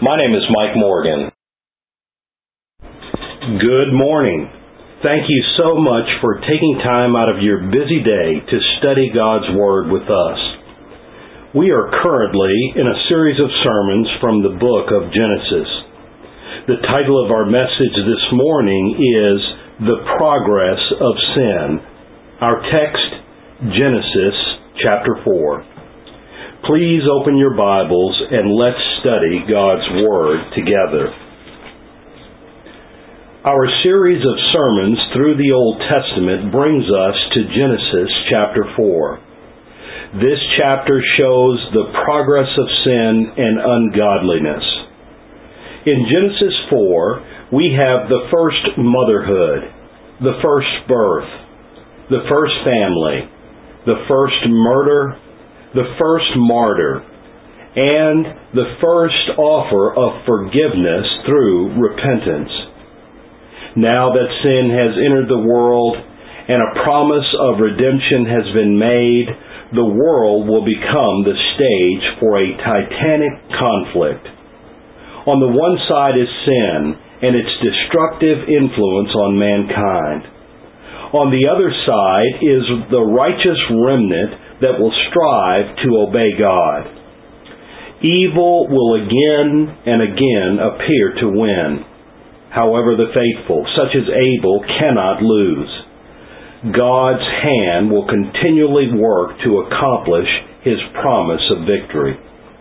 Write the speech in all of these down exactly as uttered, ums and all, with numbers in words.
My name is Mike Morgan. Good morning. Thank you so much for taking time out of your busy day to study God's Word with us. We are currently in a series of sermons from the book of Genesis. The title of our message this morning is The Progress of Sin. Our text, Genesis chapter four. Please open your Bibles and let's study God's Word together. Our series of sermons through the Old Testament brings us to Genesis chapter four. This chapter shows the progress of sin and ungodliness. In Genesis four, we have the first motherhood, the first birth, the first family, the first murder, the first martyr, and the first offer of forgiveness through repentance. Now that sin has entered the world and a promise of redemption has been made, the world will become the stage for a titanic conflict. On the one side is sin and its destructive influence on mankind. On the other side is the righteous remnant that will strive to obey God. Evil will again and again appear to win. However, the faithful, such as Abel, cannot lose. God's hand will continually work to accomplish His promise of victory.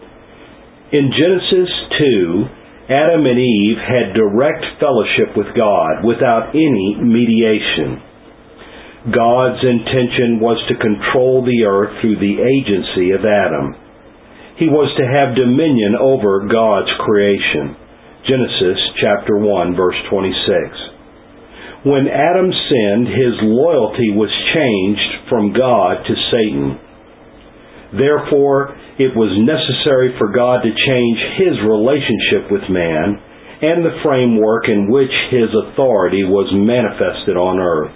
In Genesis two, Adam and Eve had direct fellowship with God without any mediation. God's intention was to control the earth through the agency of Adam. He was to have dominion over God's creation. Genesis chapter one, verse twenty-six. When Adam sinned, his loyalty was changed from God to Satan. Therefore, it was necessary for God to change His relationship with man and the framework in which His authority was manifested on earth.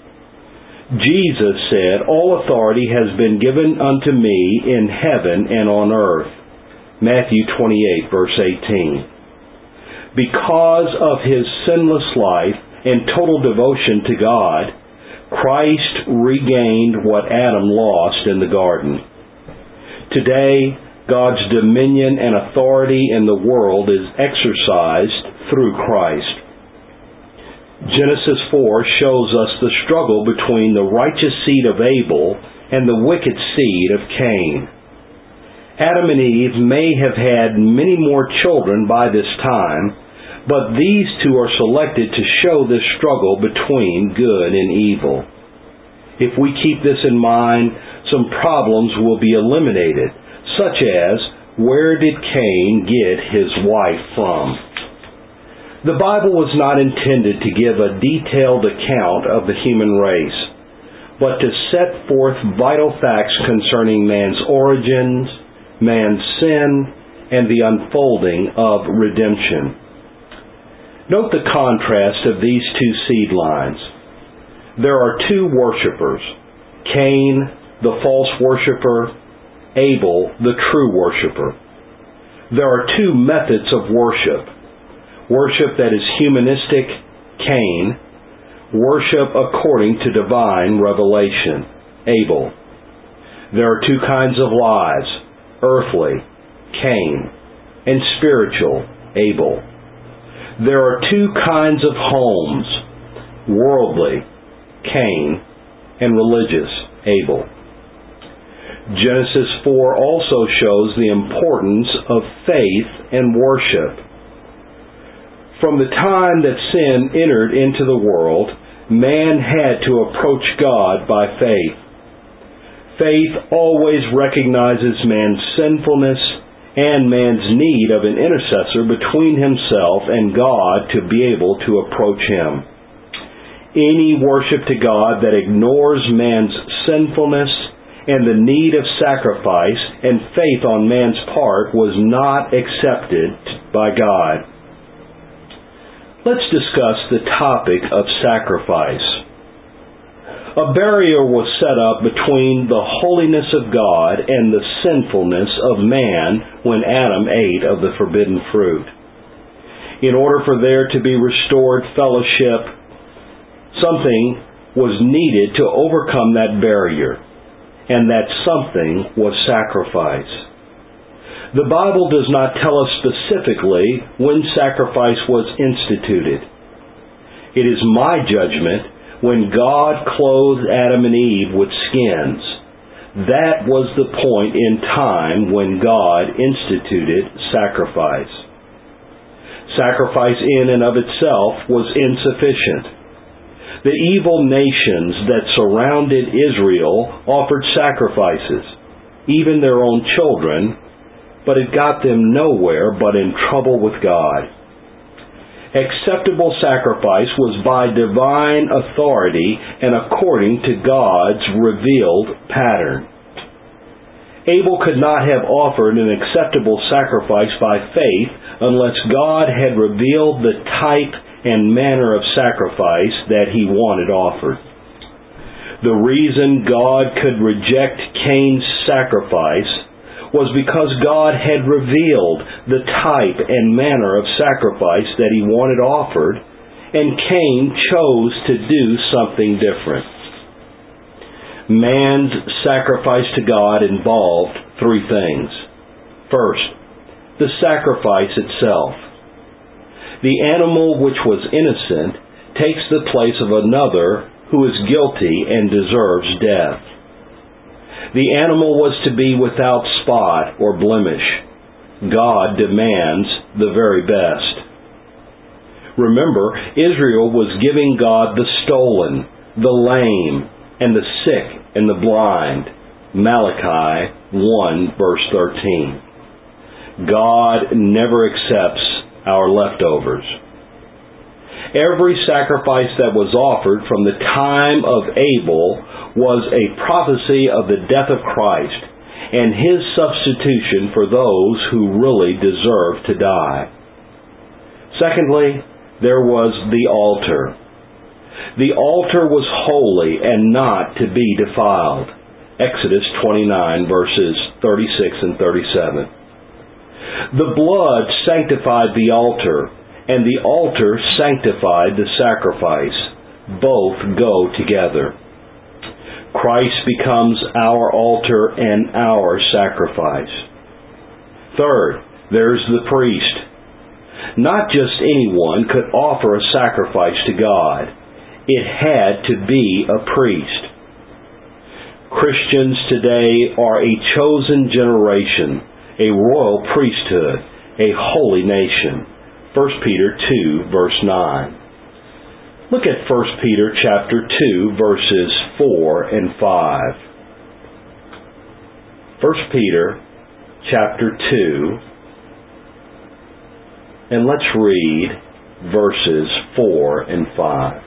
Jesus said, "All authority has been given unto me in heaven and on earth." Matthew twenty-eight, verse eighteen. Because of His sinless life and total devotion to God, Christ regained what Adam lost in the garden. Today, God's dominion and authority in the world is exercised through Christ. Genesis four shows us the struggle between the righteous seed of Abel and the wicked seed of Cain. Adam and Eve may have had many more children by this time, but these two are selected to show this struggle between good and evil. If we keep this in mind, some problems will be eliminated, such as, where did Cain get his wife from? The Bible was not intended to give a detailed account of the human race, but to set forth vital facts concerning man's origins, man's sin, and the unfolding of redemption. Note the contrast of these two seed lines. There are two worshipers, Cain, the false worshiper, Abel, the true worshiper. There are two methods of worship. Worship that is humanistic, Cain. Worship according to divine revelation, Abel. There are two kinds of lives, earthly, Cain, and spiritual, Abel. There are two kinds of homes, worldly, Cain, and religious, Abel. Genesis four also shows the importance of faith and worship. From the time that sin entered into the world, man had to approach God by faith. Faith always recognizes man's sinfulness and man's need of an intercessor between himself and God to be able to approach Him. Any worship to God that ignores man's sinfulness and the need of sacrifice and faith on man's part was not accepted by God. Let's discuss the topic of sacrifice. A barrier was set up between the holiness of God and the sinfulness of man when Adam ate of the forbidden fruit. In order for there to be restored fellowship, something was needed to overcome that barrier, and that something was sacrifice. The Bible does not tell us specifically when sacrifice was instituted. It is my judgment when God clothed Adam and Eve with skins. That was the point in time when God instituted sacrifice. Sacrifice in and of itself was insufficient. The evil nations that surrounded Israel offered sacrifices, even their own children, but it got them nowhere but in trouble with God. Acceptable sacrifice was by divine authority and according to God's revealed pattern. Abel could not have offered an acceptable sacrifice by faith unless God had revealed the type and manner of sacrifice that he wanted offered. The reason God could reject Cain's sacrifice was because God had revealed the type and manner of sacrifice that he wanted offered, and Cain chose to do something different. Man's sacrifice to God involved three things. First, the sacrifice itself. The animal which was innocent takes the place of another who is guilty and deserves death. The animal was to be without spot or blemish. God demands the very best. Remember, Israel was giving God the stolen, the lame, and the sick and the blind. Malachi one verse thirteen. God never accepts our leftovers. Every sacrifice that was offered from the time of Abel was a prophecy of the death of Christ and his substitution for those who really deserve to die. Secondly, there was the altar. The altar was holy and not to be defiled. Exodus twenty-nine verses thirty-six and thirty-seven. The blood sanctified the altar, and the altar sanctified the sacrifice. Both go together. Christ becomes our altar and our sacrifice. Third, there's the priest. Not just anyone could offer a sacrifice to God. It had to be a priest. Christians today are a chosen generation, a royal priesthood, a holy nation. First Peter two, verse nine. Look at First Peter chapter two, verses four and five. First Peter chapter two, and let's read verses four and five.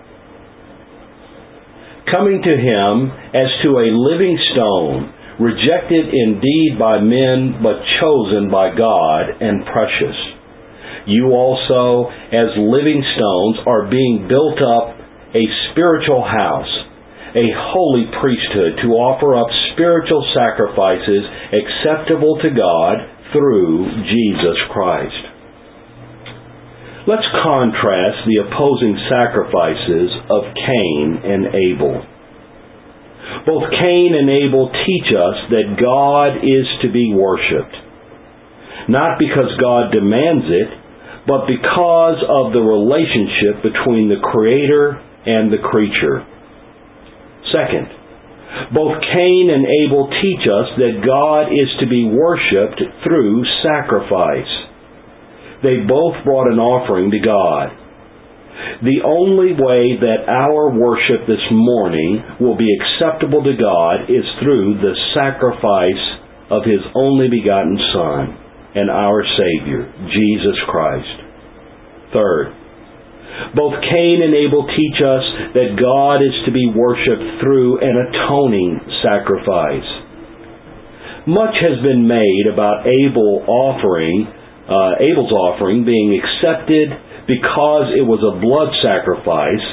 Coming to him as to a living stone, rejected indeed by men, but chosen by God and precious. You also, as living stones, are being built up a spiritual house, a holy priesthood, to offer up spiritual sacrifices acceptable to God through Jesus Christ. Let's contrast the opposing sacrifices of Cain and Abel. Both Cain and Abel teach us that God is to be worshipped, not because God demands it, but because of the relationship between the Creator and the creature. Second, both Cain and Abel teach us that God is to be worshipped through sacrifice. They both brought an offering to God. The only way that our worship this morning will be acceptable to God is through the sacrifice of His only begotten Son and our Savior, Jesus Christ. Third, both Cain and Abel teach us that God is to be worshipped through an atoning sacrifice. Much has been made about Abel offering, uh, Abel's offering being accepted because it was a blood sacrifice,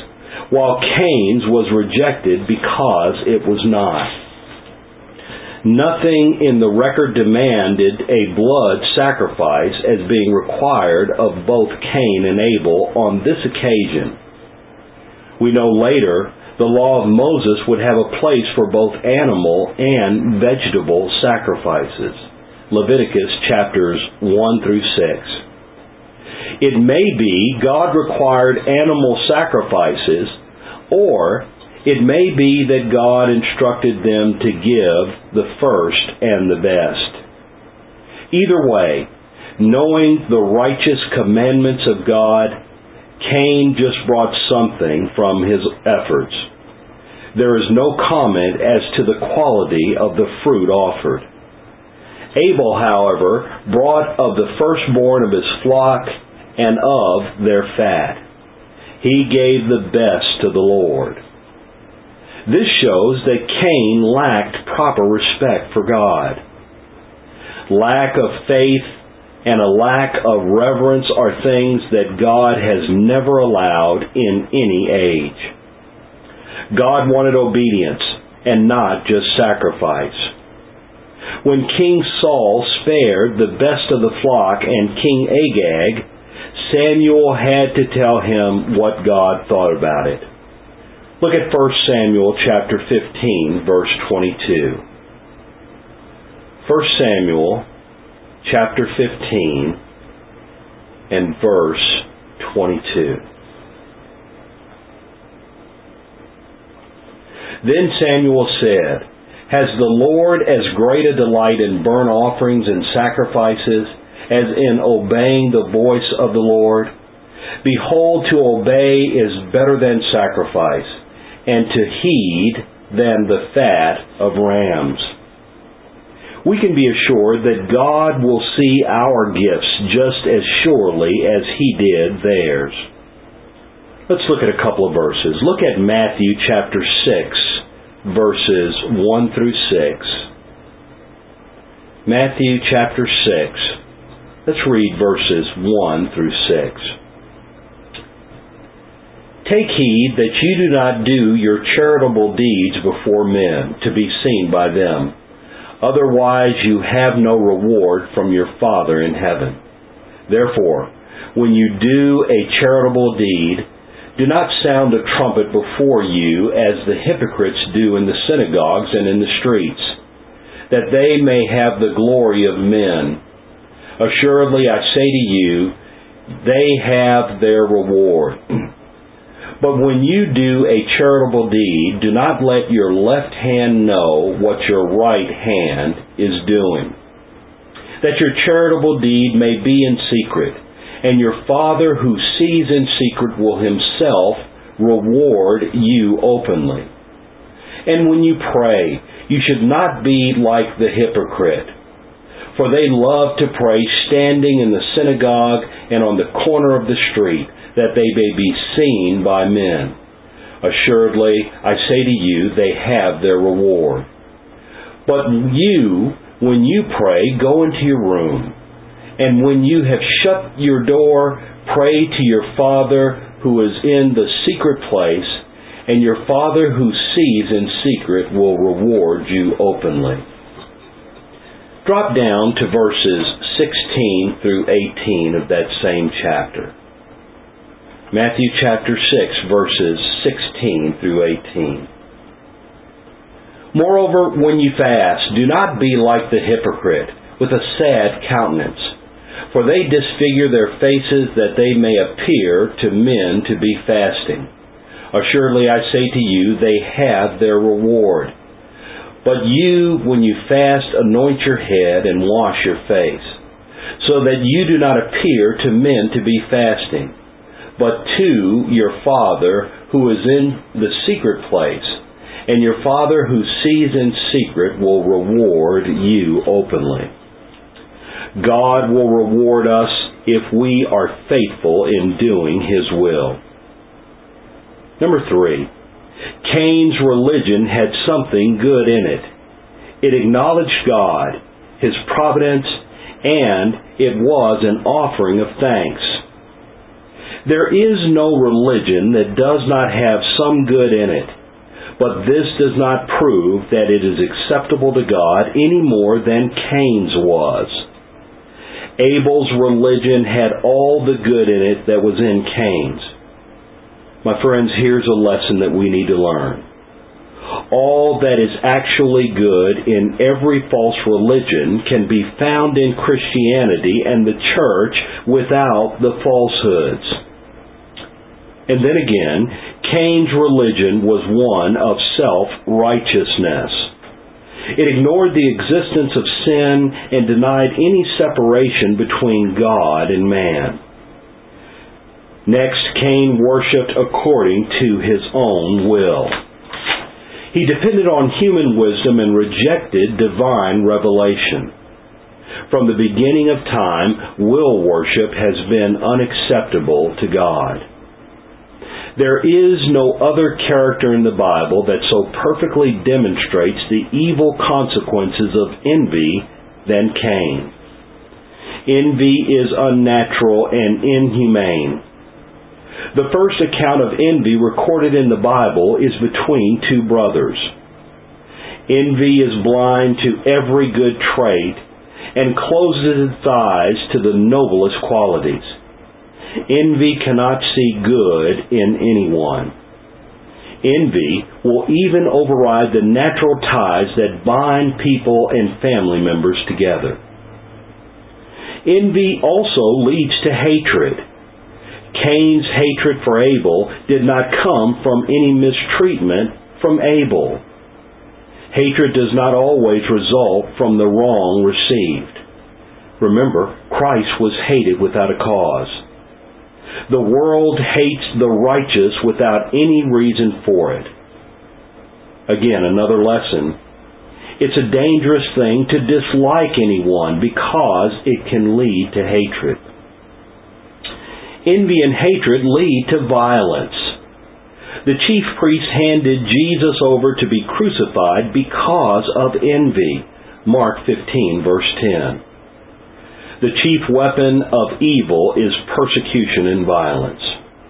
while Cain's was rejected because it was not. Nothing in the record demanded a blood sacrifice as being required of both Cain and Abel on this occasion. We know later the law of Moses would have a place for both animal and vegetable sacrifices. Leviticus chapters one through six. It may be God required animal sacrifices, or it may be that God instructed them to give the first and the best. Either way, knowing the righteous commandments of God, Cain just brought something from his efforts. There is no comment as to the quality of the fruit offered. Abel, however, brought of the firstborn of his flock and of their fat. He gave the best to the Lord. This shows that Cain lacked proper respect for God. Lack of faith and a lack of reverence are things that God has never allowed in any age. God wanted obedience and not just sacrifice. When King Saul spared the best of the flock and King Agag, Samuel had to tell him what God thought about it. Look at First Samuel chapter fifteen, verse twenty-two. First Samuel chapter fifteen and verse twenty-two. Then Samuel said, "Has the Lord as great a delight in burnt offerings and sacrifices as in obeying the voice of the Lord? Behold, to obey is better than sacrifice, and to heed than the fat of rams." We can be assured that God will see our gifts just as surely as He did theirs. Let's look at a couple of verses. Look at Matthew chapter six, verses one through six. Matthew chapter six. Let's read verses one through six. "Take heed that you do not do your charitable deeds before men, to be seen by them. Otherwise you have no reward from your Father in heaven. Therefore, when you do a charitable deed, do not sound a trumpet before you as the hypocrites do in the synagogues and in the streets, that they may have the glory of men. Assuredly, I say to you, they have their reward. But when you do a charitable deed, do not let your left hand know what your right hand is doing, that your charitable deed may be in secret, and your Father who sees in secret will Himself reward you openly. And when you pray, you should not be like the hypocrite, for they love to pray standing in the synagogue and on the corner of the street, that they may be seen by men. Assuredly, I say to you, they have their reward. But you, when you pray, go into your room, and when you have shut your door, pray to your Father who is in the secret place, and your Father who sees in secret will reward you openly." Drop down to verses sixteen through eighteen of that same chapter. Matthew chapter six, verses sixteen through eighteen. "Moreover, when you fast, do not be like the hypocrite, with a sad countenance, for they disfigure their faces that they may appear to men to be fasting. Assuredly, I say to you, they have their reward. But you, when you fast, anoint your head and wash your face, so that you do not appear to men to be fasting, but to your Father who is in the secret place, and your Father who sees in secret will reward you openly." God will reward us if we are faithful in doing His will. Number three, Cain's religion had something good in it. It acknowledged God, His providence, and it was an offering of thanks. There is no religion that does not have some good in it, but this does not prove that it is acceptable to God any more than Cain's was. Abel's religion had all the good in it that was in Cain's. My friends, here's a lesson that we need to learn. All that is actually good in every false religion can be found in Christianity and the church without the falsehoods. And then again, Cain's religion was one of self-righteousness. It ignored the existence of sin and denied any separation between God and man. Next, Cain worshipped according to his own will. He depended on human wisdom and rejected divine revelation. From the beginning of time, will worship has been unacceptable to God. There is no other character in the Bible that so perfectly demonstrates the evil consequences of envy than Cain. Envy is unnatural and inhumane. The first account of envy recorded in the Bible is between two brothers. Envy is blind to every good trait and closes its eyes to the noblest qualities. Envy cannot see good in anyone. Envy will even override the natural ties that bind people and family members together. Envy also leads to hatred. Cain's hatred for Abel did not come from any mistreatment from Abel. Hatred does not always result from the wrong received. Remember, Christ was hated without a cause. The world hates the righteous without any reason for it. Again, another lesson. It's a dangerous thing to dislike anyone because it can lead to hatred. Envy and hatred lead to violence. The chief priests handed Jesus over to be crucified because of envy. Mark fifteen, verse ten. The chief weapon of evil is persecution and violence.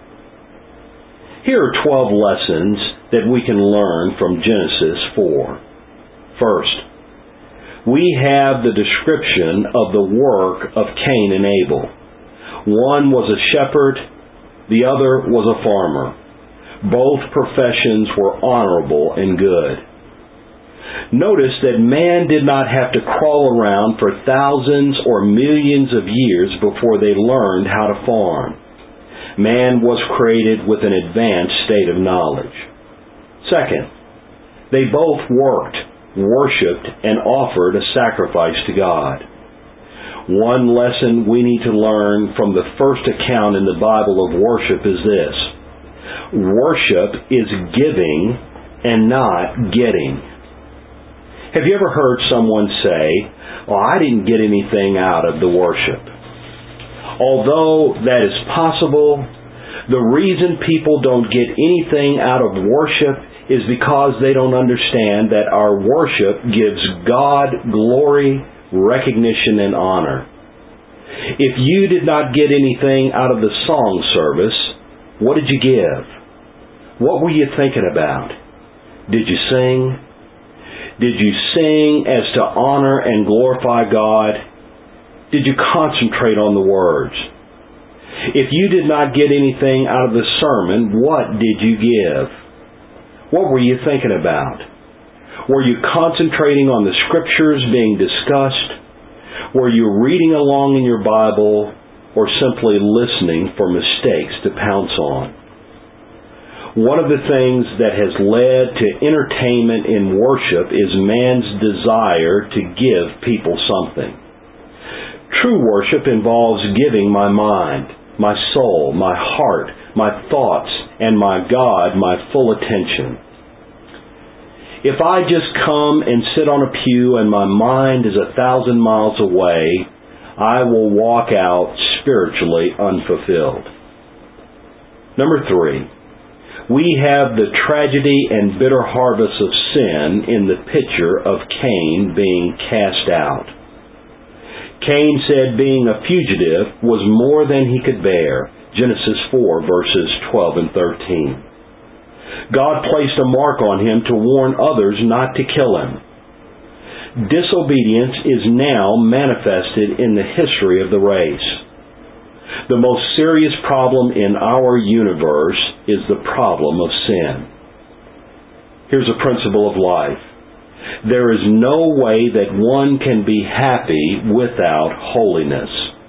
Here are twelve lessons that we can learn from Genesis four. First, we have the description of the work of Cain and Abel. One was a shepherd, the other was a farmer. Both professions were honorable and good. Notice that man did not have to crawl around for thousands or millions of years before they learned how to farm. Man was created with an advanced state of knowledge. Second, they both worked, worshipped, and offered a sacrifice to God. One lesson we need to learn from the first account in the Bible of worship is this. Worship is giving and not getting. Have you ever heard someone say, "Well, I didn't get anything out of the worship"? Although that is possible, the reason people don't get anything out of worship is because they don't understand that our worship gives God glory, recognition, and honor. If you did not get anything out of the song service, what did you give? What were you thinking about? Did you sing? Did you sing as to honor and glorify God? Did you concentrate on the words? If you did not get anything out of the sermon, what did you give? What were you thinking about? Were you concentrating on the scriptures being discussed? Were you reading along in your Bible, or simply listening for mistakes to pounce on? One of the things that has led to entertainment in worship is man's desire to give people something. True worship involves giving my mind, my soul, my heart, my thoughts, and my God my full attention. If I just come and sit on a pew and my mind is a thousand miles away, I will walk out spiritually unfulfilled. Number three, we have the tragedy and bitter harvest of sin in the picture of Cain being cast out. Cain said being a fugitive was more than he could bear. Genesis four, verses twelve and thirteen. God placed a mark on him to warn others not to kill him. Disobedience is now manifested in the history of the race. The most serious problem in our universe is the problem of sin. Here's a principle of life. There is no way that one can be happy without holiness.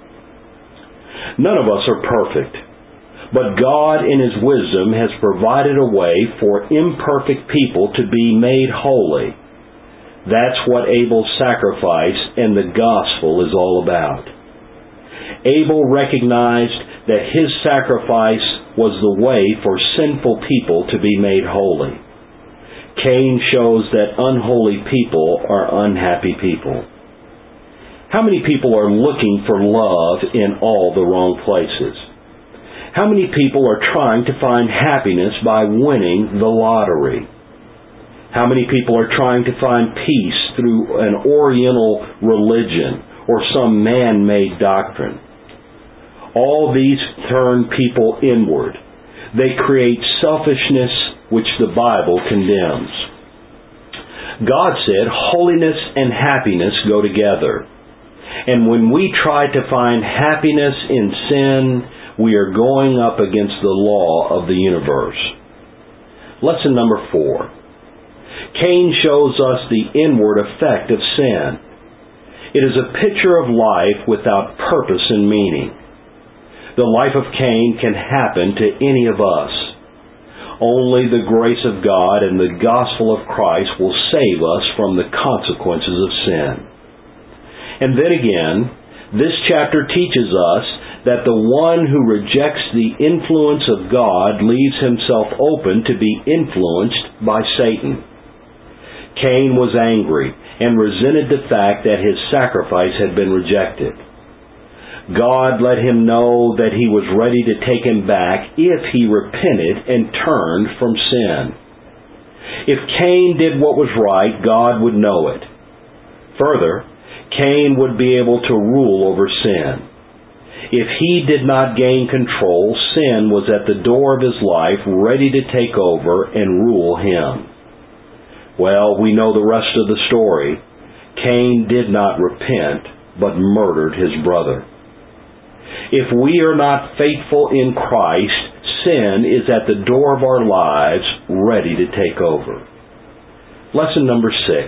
None of us are perfect, but God in His wisdom has provided a way for imperfect people to be made holy. That's what Abel's sacrifice and the gospel is all about. Abel recognized that his sacrifice was the way for sinful people to be made holy. Cain shows that unholy people are unhappy people. How many people are looking for love in all the wrong places? How many people are trying to find happiness by winning the lottery? How many people are trying to find peace through an Oriental religion or some man-made doctrine? All these turn people inward. They create selfishness, which the Bible condemns. God said holiness and happiness go together. And when we try to find happiness in sin, we are going up against the law of the universe. Lesson number four. Cain shows us the inward effect of sin. It is a picture of life without purpose and meaning. The life of Cain can happen to any of us. Only the grace of God and the gospel of Christ will save us from the consequences of sin. And then again, this chapter teaches us that the one who rejects the influence of God leaves himself open to be influenced by Satan. Cain was angry and resented the fact that his sacrifice had been rejected. God let him know that He was ready to take him back if he repented and turned from sin. If Cain did what was right, God would know it. Further, Cain would be able to rule over sin. If he did not gain control, sin was at the door of his life, ready to take over and rule him. Well, we know the rest of the story. Cain did not repent, but murdered his brother. If we are not faithful in Christ, sin is at the door of our lives, ready to take over. Lesson number six.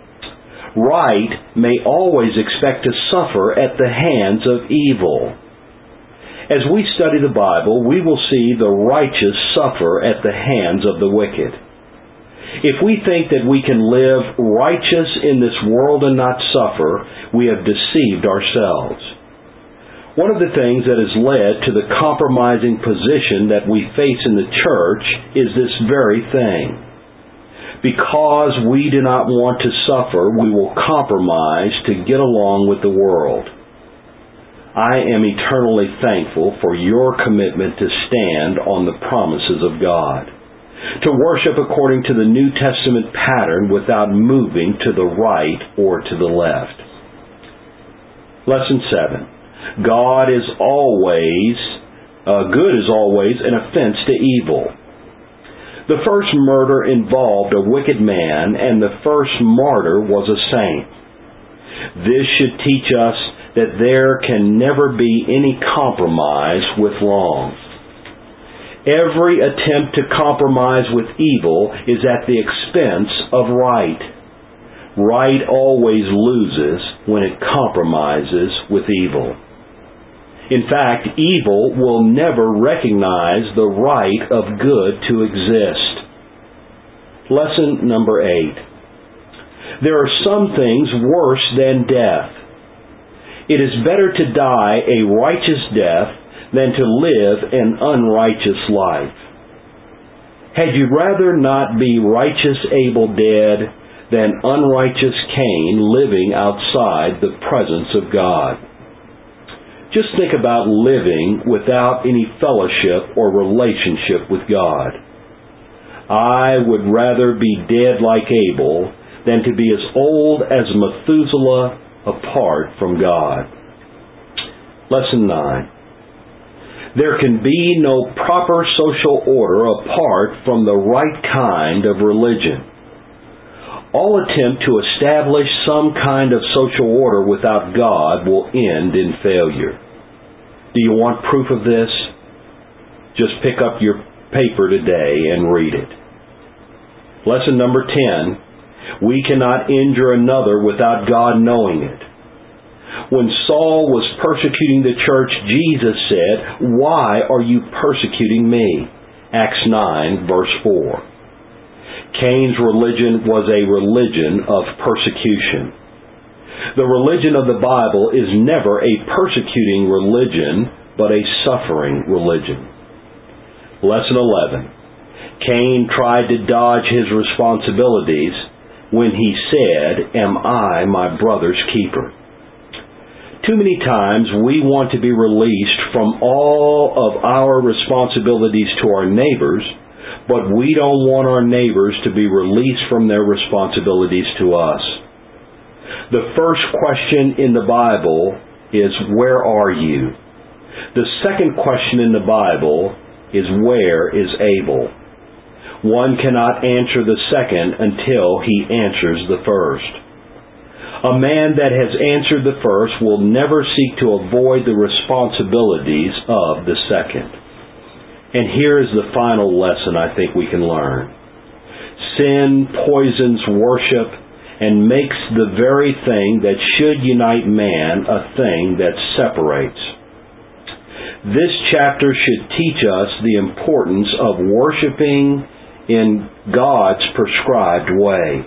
Right may always expect to suffer at the hands of evil. As we study the Bible, we will see the righteous suffer at the hands of the wicked. If we think that we can live righteous in this world and not suffer, we have deceived ourselves. One of the things that has led to the compromising position that we face in the church is this very thing. Because we do not want to suffer, we will compromise to get along with the world. I am eternally thankful for your commitment to stand on the promises of God, to worship according to the New Testament pattern without moving to the right or to the left. Lesson seven. God is always, uh, good is always an offense to evil. The first murder involved a wicked man, and the first martyr was a saint. This should teach us that there can never be any compromise with wrong. Every attempt to compromise with evil is at the expense of right. Right always loses when it compromises with evil. In fact, evil will never recognize the right of good to exist. Lesson number eight. There are some things worse than death. It is better to die a righteous death than to live an unrighteous life. Had you rather not be righteous Abel dead than unrighteous Cain living outside the presence of God? Just think about living without any fellowship or relationship with God. I would rather be dead like Abel than to be as old as Methuselah apart from God. Lesson nine. There can be no proper social order apart from the right kind of religion. All attempt to establish some kind of social order without God will end in failure. Do you want proof of this? Just pick up your paper today and read it. Lesson number ten. We cannot injure another without God knowing it. When Saul was persecuting the church, Jesus said, "Why are you persecuting me?" Acts nine, verse four. Cain's religion was a religion of persecution. The religion of the Bible is never a persecuting religion, but a suffering religion. Lesson eleven. Cain tried to dodge his responsibilities when he said, "Am I my brother's keeper?" Too many times we want to be released from all of our responsibilities to our neighbors, but we don't want our neighbors to be released from their responsibilities to us. The first question in the Bible is, "Where are you?" The second question in the Bible is, "Where is Abel?" One cannot answer the second until he answers the first. A man that has answered the first will never seek to avoid the responsibilities of the second. And here is the final lesson I think we can learn. Sin poisons worship and makes the very thing that should unite man a thing that separates. This chapter should teach us the importance of worshiping in God's prescribed way.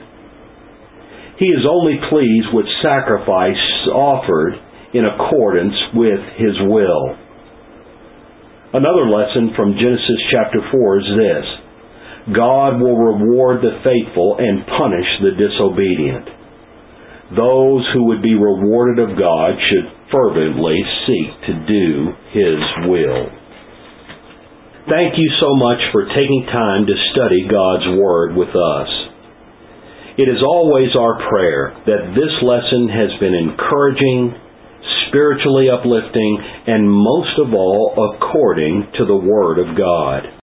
He is only pleased with sacrifice offered in accordance with His will. Another lesson from Genesis chapter four is this: God will reward the faithful and punish the disobedient. Those who would be rewarded of God should fervently seek to do His will. Thank you so much for taking time to study God's Word with us. It is always our prayer that this lesson has been encouraging, spiritually uplifting, and most of all, according to the Word of God.